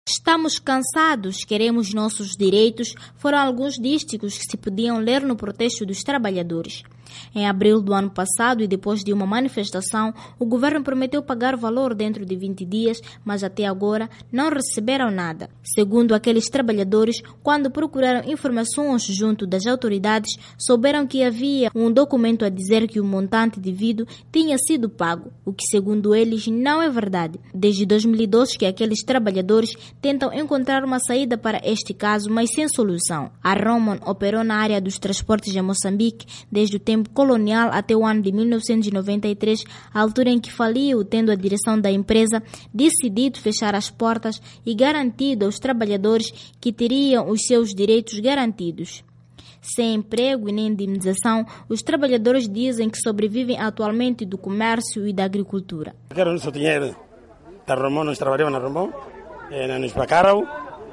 Estamos cansados, queremos nossos direitos, foram alguns dísticos que se podiam ler no protesto dos trabalhadores. Em abril do ano passado e depois de uma manifestação, o governo prometeu pagar o valor dentro de 20 dias, mas até agora não receberam nada. Segundo aqueles trabalhadores, quando procuraram informações junto das autoridades, souberam que havia um documento a dizer que o montante devido tinha sido pago, o que segundo eles não é verdade. Desde 2012 que aqueles trabalhadores tentam encontrar uma saída para este caso, mas sem solução. A Roman operou na área dos transportes em Moçambique desde o tempo colonial até o ano de 1993, a altura em que faliu, tendo a direção da empresa decidido fechar as portas e garantido aos trabalhadores que teriam os seus direitos garantidos. Sem emprego e nem indenização, os trabalhadores dizem que sobrevivem atualmente do comércio e da agricultura. Quero o nosso dinheiro da Romão, nós trabalhamos na Romão, nos pagaram,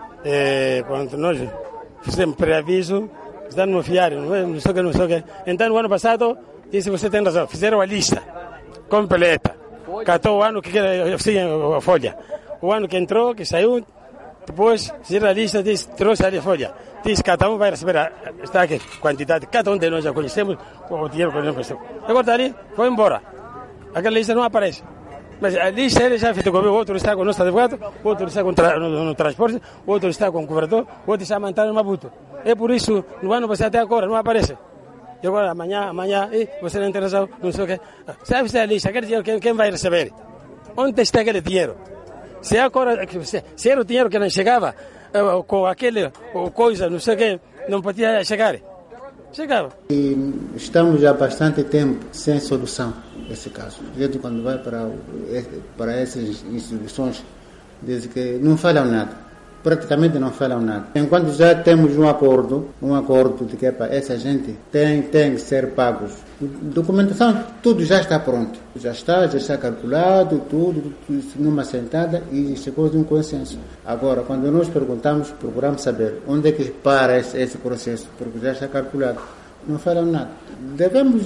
quando nós fizemos pré-aviso, estão fiário, não sei o que. Então, no ano passado, disse, você tem razão, fizeram a lista completa. Catou o ano que a folha. O ano que entrou, que saiu, depois fizeram a lista, disse, trouxe a folha. Disse, cada um vai receber, está aqui, quantidade, cada um de nós já conhecemos o dinheiro que nós conhecemos. Agora está ali, foi embora. Aquela lista não aparece. Mas a lista ele já fez com o outro está com o nosso advogado, outro está no transporte, outro está com o cobertor, outro está mantendo no Maputo. É por isso, no ano passado até agora, não aparece. E agora, amanhã, você não tem razão, não sei o quê. Sabe se a lista, aquele dinheiro, quem vai receber? Onde está aquele dinheiro? Se era o dinheiro que não chegava, com aquele coisa, não sei o quê, não podia chegar. Chegava. E estamos já há bastante tempo sem solução nesse caso. A gente, quando vai para essas instituições, diz que não falam nada. Praticamente não falam nada. Enquanto já temos um acordo de que essa gente tem que ser pagos. Documentação, tudo já está pronto. Já está calculado, tudo numa sentada e chegou a um consenso. Agora, quando nós procuramos saber onde é que para esse processo, porque já está calculado. Não falam nada. Devemos,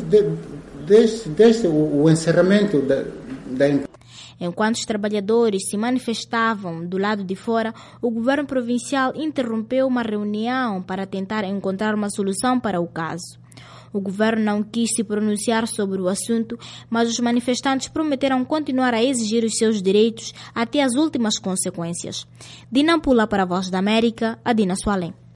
desde o encerramento da empresa. Enquanto os trabalhadores se manifestavam do lado de fora, o governo provincial interrompeu uma reunião para tentar encontrar uma solução para o caso. O governo não quis se pronunciar sobre o assunto, mas os manifestantes prometeram continuar a exigir os seus direitos até as últimas consequências. De Nampula para a Voz da América, Adina Soalem.